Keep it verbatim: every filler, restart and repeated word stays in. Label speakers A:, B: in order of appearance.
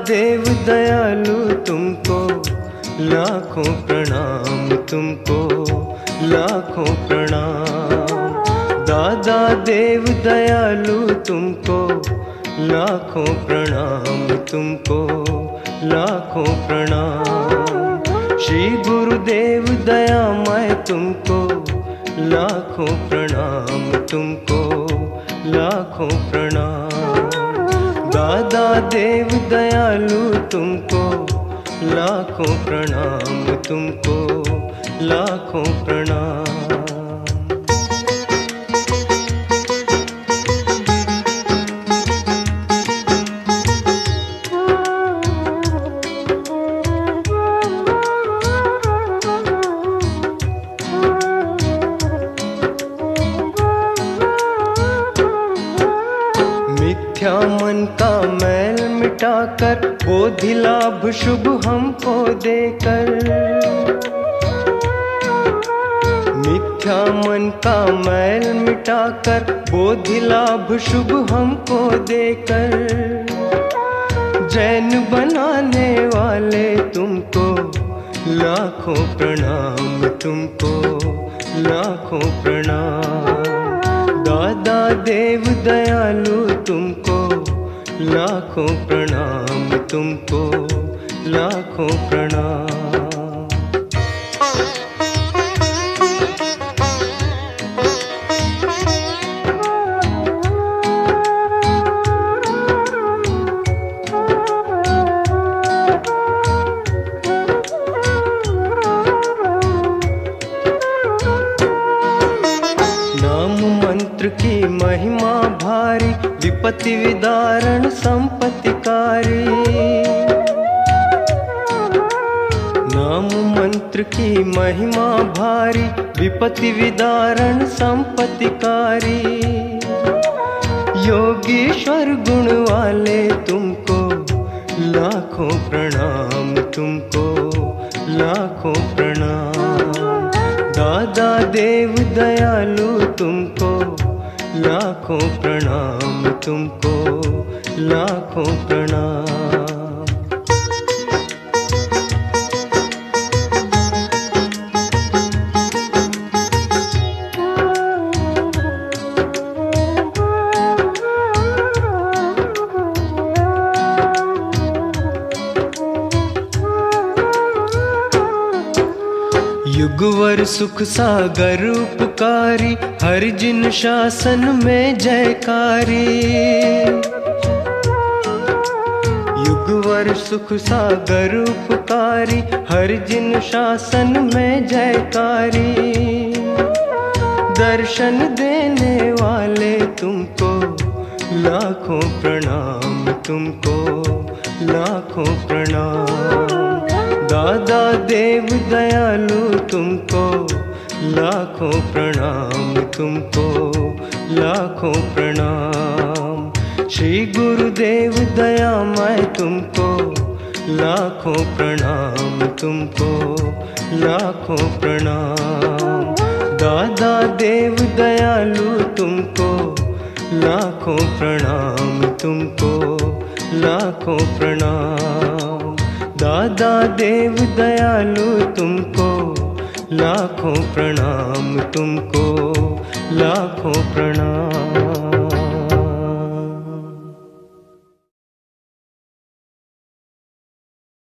A: देव दयालु तुमको लाखों प्रणाम, तुमको लाखों प्रणाम। दादा देव दयालु तुमको लाखों प्रणाम, तुमको लाखों प्रणाम। श्री गुरुदेव दयामय तुमको लाखों प्रणाम, तुमको लाखों प्रणाम। दादा देव दयालु तुमको लाखों प्रणाम, तुमको लाखों प्रणाम। मिथ्या मन का मैल मिटाकर बोधि लाभ शुभ हमको देकर, मिथ्या मन का मैल मिटाकर बोधि लाभ शुभ हमको देकर, जैन बनाने वाले तुमको लाखों प्रणाम, तुमको लाखों प्रणाम। दादा देव दयालु तुमको लाखों प्रणाम, तुमको लाखों प्रणाम। नाम मंत्र की महिमा भारी, विपत्ति विदारण संपत्तिकारी। नाम मंत्र की महिमा भारी, विपत्ति विदारण संपत्तिकारी। योगीश्वर गुण वाले तुमको लाखों प्रणाम, तुमको लाखों प्रणाम। दादा देव दयालु तुमको लाखों प्रणाम, तुमको लाखों प्रणाम। युगवर सुख सागर उपकारी, हर जिन शासन में जयकारी। युगवर सुख सागर उपकारी, हर जिन शासन में जयकारी। दर्शन देने वाले तुमको लाखों प्रणाम, तुमको लाखों प्रणाम। दादा देव दयालु तुमको लाखों प्रणाम, तुमको लाखों प्रणाम। श्री गुरुदेव दयामय तुमको लाखों प्रणाम, तुमको लाखों प्रणाम। दादा देव दयालु तुमको लाखों प्रणाम, तुमको लाखों प्रणाम। दादा देव दयालु तुमको लाखों प्रणाम, तुमको लाखों प्रणाम।